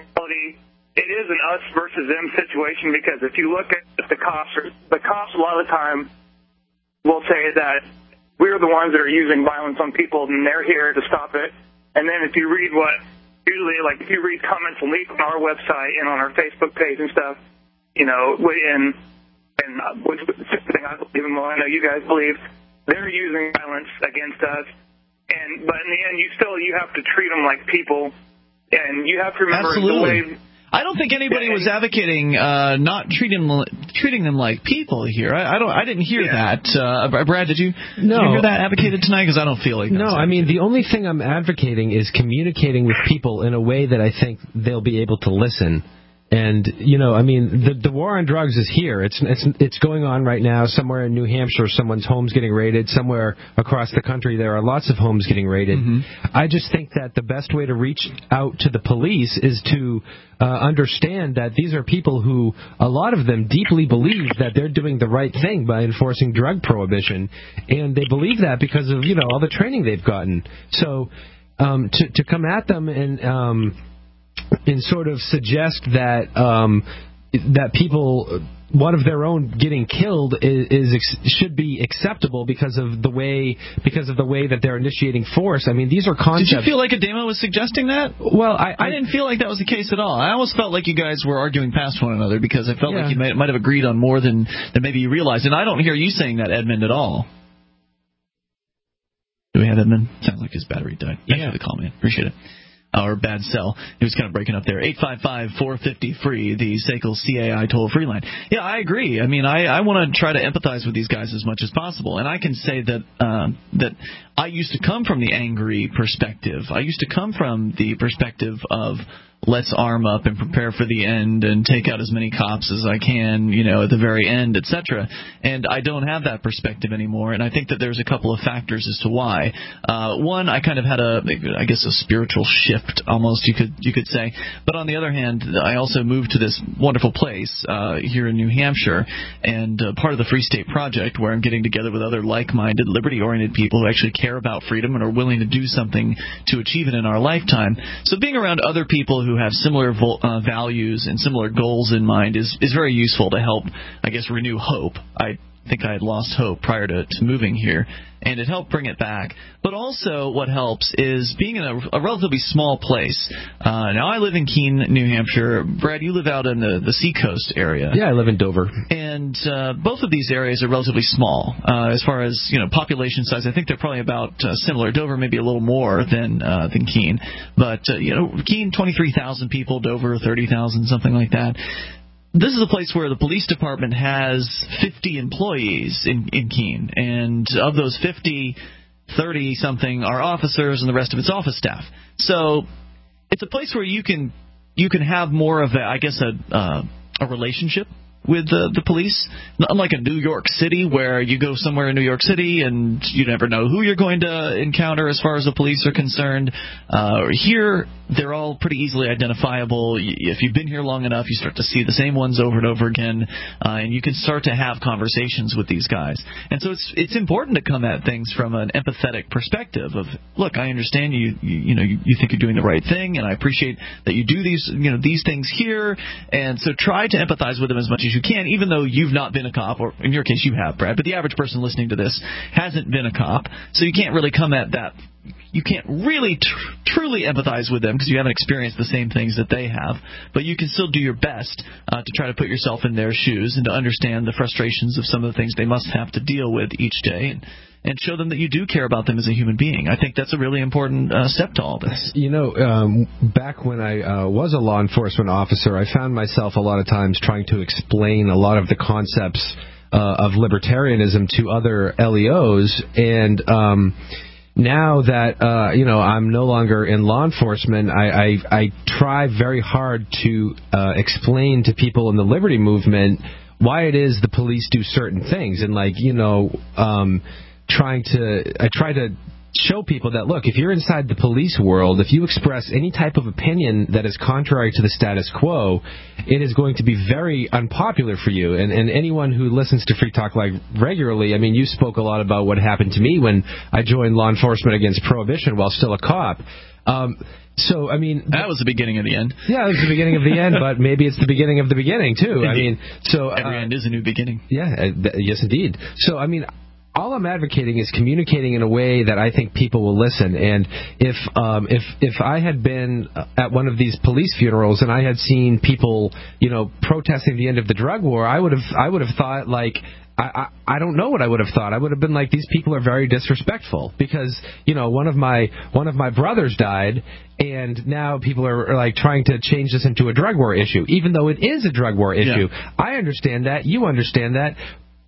it is an us versus them situation, because if you look at the cops, the cops a lot of the time will say that we're the ones that are using violence on people, and they're here to stop it. And then if you read what Usually, like, if you read comments and leave on our website and on our Facebook page and stuff, you know, and, and which is the thing I believe in, well, I know you guys believe, they're using violence against us. And But in the end, you still, you have to treat them like people. And you have to remember Absolutely. the way... I don't think anybody was advocating uh, not treating them, treating them like people here. I, I don't. I didn't hear yeah. that. Uh, Brad, did you, no. did you hear that advocated tonight? Because I don't feel like that. No, I mean, the only thing I'm advocating is communicating with people in a way that I think they'll be able to listen And, you know, I mean, the the war on drugs is here. It's it's it's going on right now. Somewhere in New Hampshire, someone's home's getting raided. Somewhere across the country, there are lots of homes getting raided. Mm-hmm. I just think that the best way to reach out to the police is to uh, understand that these are people who, a lot of them deeply believe that they're doing the right thing by enforcing drug prohibition. And they believe that because of, you know, all the training they've gotten. So um, to, to come at them and... Um, and sort of suggest that um, that people, one of their own getting killed is, is should be acceptable because of the way because of the way that they're initiating force. I mean, these are concepts. Did you feel like Ademo was suggesting that? Well, I, I I didn't feel like that was the case at all. I almost felt like you guys were arguing past one another because I felt Yeah. like you might, might have agreed on more than, than maybe you realized. And I don't hear you saying that, Edmund, at all. Do we have Edmund? Sounds like his battery died. Thanks Yeah. for the call, man. Appreciate it. Or bad cell. He was kind of breaking up there. eight five five, four five zero, free, the S A C L C A I toll-free line. Yeah, I agree. I mean, I, I want to try to empathize with these guys as much as possible. And I can say that uh, that I used to come from the angry perspective. I used to come from the perspective of let's arm up and prepare for the end and take out as many cops as I can, you know, at the very end, et cetera. And I don't have that perspective anymore, and I think that there's a couple of factors as to why. Uh, one, I kind of had a, I guess, a spiritual shift, almost, you could you could say. But on the other hand, I also moved to this wonderful place uh, here in New Hampshire, and uh, part of the Free State Project, where I'm getting together with other like-minded, liberty-oriented people who actually care about freedom and are willing to do something to achieve it in our lifetime. So being around other people who have similar vo- uh, values and similar goals in mind is, is very useful to help, I guess, renew hope. I think I had lost hope prior to, to moving here, and it helped bring it back. But also what helps is being in a, a relatively small place. Uh, now, I live in Keene, New Hampshire. Brad, you live out in the, the seacoast area. Yeah, I live in Dover. And uh, both of these areas are relatively small. Uh, as far as, you know, population size, I think they're probably about uh, similar. Dover maybe a little more than uh, than Keene. But, uh, you know, Keene, twenty-three thousand people, Dover, thirty thousand, something like that. This is a place where the police department has fifty employees in, in Keene, and of those fifty, thirty-something are officers, and the rest of it's office staff. So it's a place where you can you can have more of a, I guess, a uh, a relationship with the, the police, unlike a New York City where you go somewhere in New York City and you never know who you're going to encounter as far as the police are concerned. Uh, here, they're all pretty easily identifiable. If you've been here long enough, you start to see the same ones over and over again, uh, and you can start to have conversations with these guys. And so it's it's important to come at things from an empathetic perspective of, look, I understand you you, you know you, you think you're doing the right thing, and I appreciate that you do these you know these things here, and so try to empathize with them as much as you can, even though you've not been a cop, or in your case you have, Brad, but the average person listening to this hasn't been a cop, so you can't really come at that. You can't really tr- truly empathize with them because you haven't experienced the same things that they have, but you can still do your best uh, to try to put yourself in their shoes and to understand the frustrations of some of the things they must have to deal with each day, and, and show them that you do care about them as a human being. I think that's a really important uh, step to all this. You know, um, back when I uh, was a law enforcement officer, I found myself a lot of times trying to explain a lot of the concepts uh, of libertarianism to other L E Os, and um, now that uh, you know I'm no longer in law enforcement, I, I, I try very hard to uh, explain to people in the liberty movement why it is the police do certain things, and like you know, um, trying to I try to show people that, look, if you're inside the police world, if you express any type of opinion that is contrary to the status quo, it is going to be very unpopular for you. And, and anyone who listens to Free Talk Live regularly, I mean, you spoke a lot about what happened to me when I joined law enforcement against prohibition while still a cop. Um, so, I mean... That was the beginning of the end. Yeah, it was the beginning of the end, but maybe it's the beginning of the beginning, too. Indeed. I mean, so... Every uh, end is a new beginning. Yeah, uh, th- yes, indeed. So, I mean... All I'm advocating is communicating in a way that I think people will listen. And if um, if if I had been at one of these police funerals and I had seen people, you know, protesting the end of the drug war, I would have I would have thought like. I, I I don't know what I would have thought. I would have been like, these people are very disrespectful because, you know, one of my one of my brothers died, and now people are, are like trying to change this into a drug war issue, even though it is a drug war issue. Yeah. I understand that. You understand that.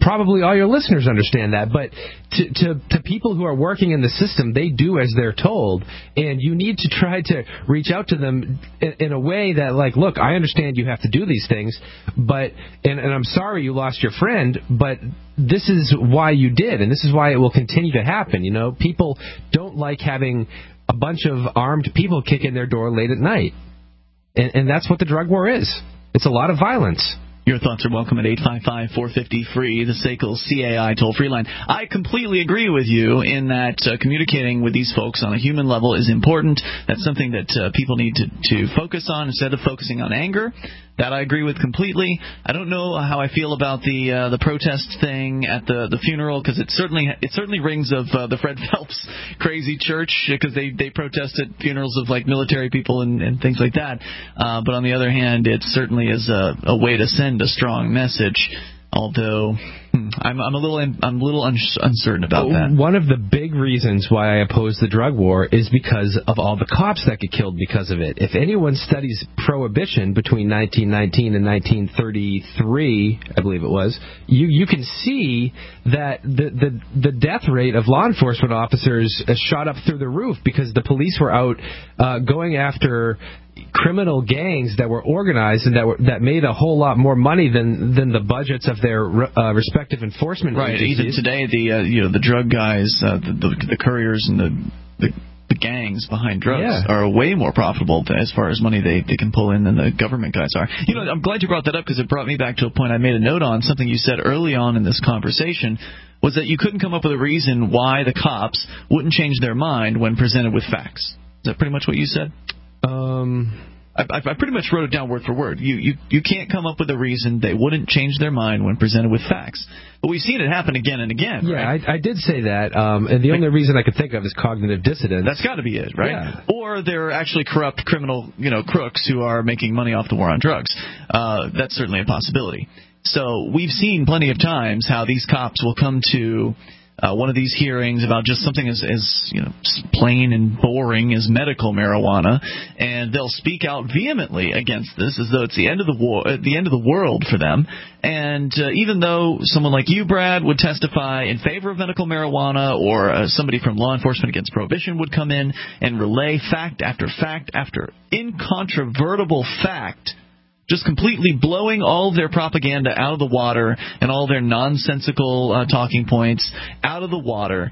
probably all your listeners understand that. But to, to, to people who are working in the system, they do as they're told. And you need to try to reach out to them in, in a way that, like, look, I understand you have to do these things, but and, and I'm sorry you lost your friend, but this is why you did, and this is why it will continue to happen. You know, people don't like having a bunch of armed people kick in their door late at night. And, and that's what the drug war is. It's a lot of violence. Your thoughts are welcome at eight five five, four five zero, free, the S A C L C A I toll-free line. I completely agree with you in that uh, communicating with these folks on a human level is important. That's something that uh, people need to, to focus on instead of focusing on anger. That I agree with completely. I don't know how I feel about the uh, the protest thing at the the funeral, because it certainly it certainly rings of uh, the Fred Phelps crazy church, because they they protest at funerals of like military people and, and things like that. Uh, but on the other hand, it certainly is a, a way to send a strong message. Although hmm, I'm, I'm a little I'm a little uncertain about that. One of the big reasons why I oppose the drug war is because of all the cops that get killed because of it. If anyone studies Prohibition between nineteen nineteen and nineteen thirty-three, I believe it was, you you can see that the the, the death rate of law enforcement officers shot up through the roof because the police were out uh, going after criminal gangs that were organized and that were that made a whole lot more money than than the budgets of their uh, respective enforcement right, agencies. Even today, the uh, you know the drug guys, uh, the, the the couriers and the, the the gangs behind drugs yeah. are way more profitable as far as money they, they can pull in than the government guys are. You know, I'm glad you brought that up because it brought me back to a point I made a note on. Something you said early on in this conversation was that you couldn't come up with a reason why the cops wouldn't change their mind when presented with facts. Is that pretty much what you said? Um, I, I pretty much wrote it down word for word. You, you you can't come up with a reason they wouldn't change their mind when presented with facts. But we've seen it happen again and again. Yeah, right? I, I did say that, um, and the only reason I could think of is cognitive dissonance. That's got to be it, right? Yeah. Or they're actually corrupt criminal, you know, crooks who are making money off the war on drugs. Uh, that's certainly a possibility. So we've seen plenty of times how these cops will come to Uh, one of these hearings about just something as, as you know plain and boring as medical marijuana, and they'll speak out vehemently against this as though it's the end of the war, uh, the end of the world for them. And uh, even though someone like you, Brad, would testify in favor of medical marijuana, or uh, somebody from Law Enforcement Against Prohibition would come in and relay fact after fact after incontrovertible fact, just completely blowing all of their propaganda out of the water and all their nonsensical uh, talking points out of the water,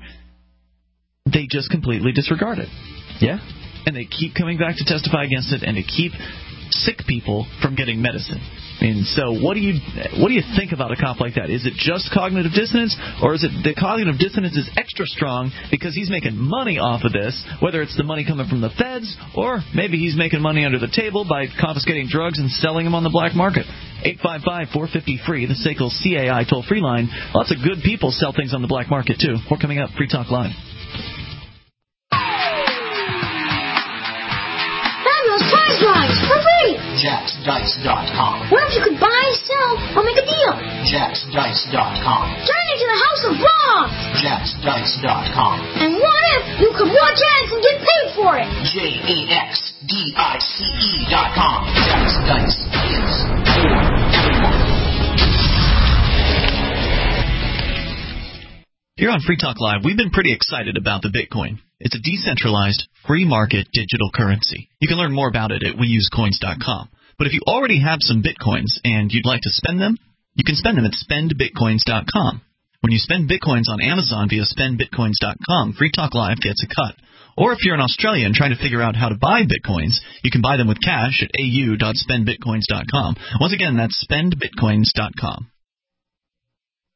they just completely disregard it. Yeah. And they keep coming back to testify against it and to keep sick people from getting medicine. I mean, so what do you what do you think about a cop like that? Is it just cognitive dissonance, or is it the cognitive dissonance is extra strong because he's making money off of this, whether it's the money coming from the feds, or maybe he's making money under the table by confiscating drugs and selling them on the black market? eight five five, four five zero, free, the S A C L C A I toll-free line. Lots of good people sell things on the black market, too. More coming up. Free Talk Live. Fabulous prize rides for free! Jacks Dice dot com. What if you could buy, sell, or make a deal? Jacks Dice dot com. Turn into the House of Braun! Jacks Dice dot com. And what if you could watch ads and get paid for it? J A X D I C E dot com. Jacks Dice is for everyone. Here on Free Talk Live, we've been pretty excited about the Bitcoin. It's a decentralized, free market digital currency. You can learn more about it at we use coins dot com. But if you already have some Bitcoins and you'd like to spend them, you can spend them at spend bitcoins dot com. When you spend Bitcoins on Amazon via spend bitcoins dot com, Free Talk Live gets a cut. Or if you're an Australian trying to figure out how to buy Bitcoins, you can buy them with cash at a u dot spend bitcoins dot com. Once again, that's spend bitcoins dot com.